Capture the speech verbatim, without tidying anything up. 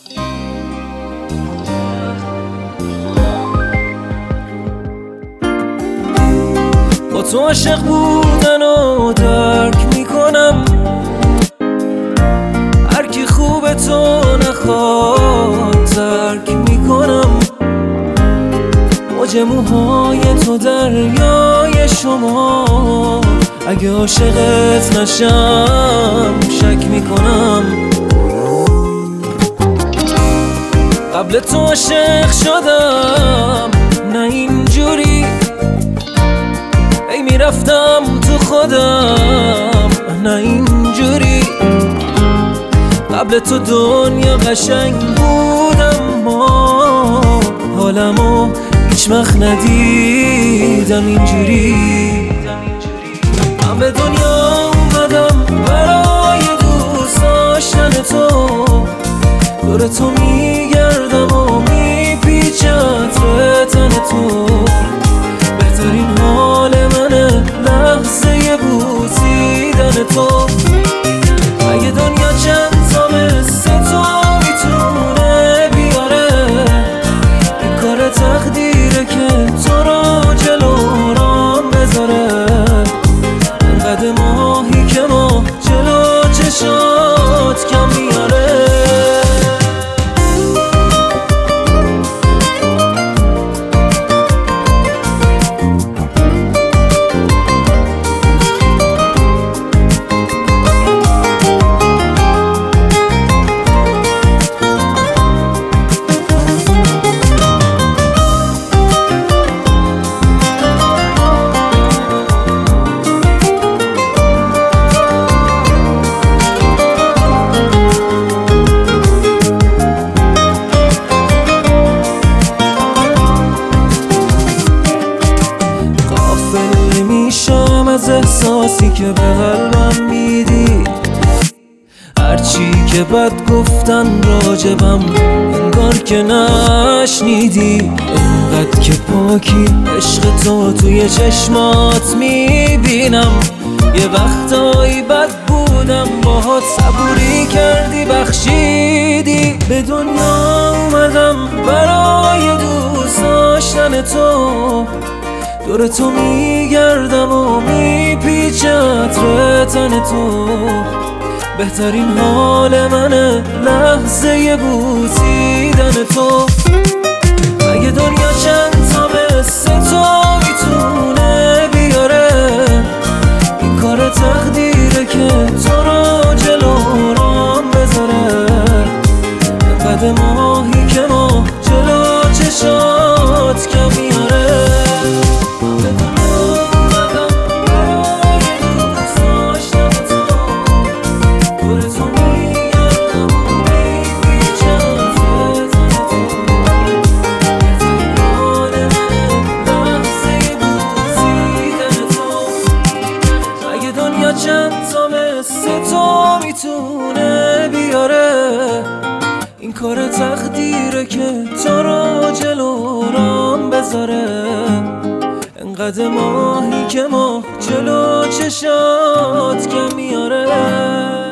با تو عاشق بودن و درک میکنم، هر کی خوب تو نخواد ترک میکنم. موج موهای تو دریای شما، اگه عاشقت نشم شک میکنم. قبل تو عاشق شدم نه اینجوری، ای میرفتم تو خودم نه اینجوری. قبل تو دنیا قشنگ بودم، ما حالمو هیچ وقت ندیدم اینجوری. من به دنیا اومدم برای دوست داشتن تو، دور تو میگردم و میپیچم عطر تن تو. بهترین حال منه لحظه بوسیدن تو. اگه دنیا چند تا مثل تو میتونه بیاره، این کار تقدیره که تو رو جلو رام بذاره. انقدر ماهی که ما جلو چشات کم میاره. از احساسی که به قلبم میدی، هرچی که بد گفتن راجبم انگار که نشنیدی. انقدر که پاکی عشق تو توی چشمات میبینم. یه وقتایی بد بودم باهات صبوری کردی بخشیدی. به دنیا اومدم برای دوست داشتن تو، دور تو میگردم و میپیچم عطر تن تو. بهترین حال منه لحظه بوسیدن تو. اگه دنیا چند تا مثل تو میتونه بیاره، این کار تقدیره که تو رو جلو رام بذاره. انقدر ماهی که ما جلو چشات کم میاره. چند تا مثل تو میتونه بیاره، این کار تقدیره که تو رو جلو رام بذاره. انقدر ماهی که ما جلو چشات کم میاره.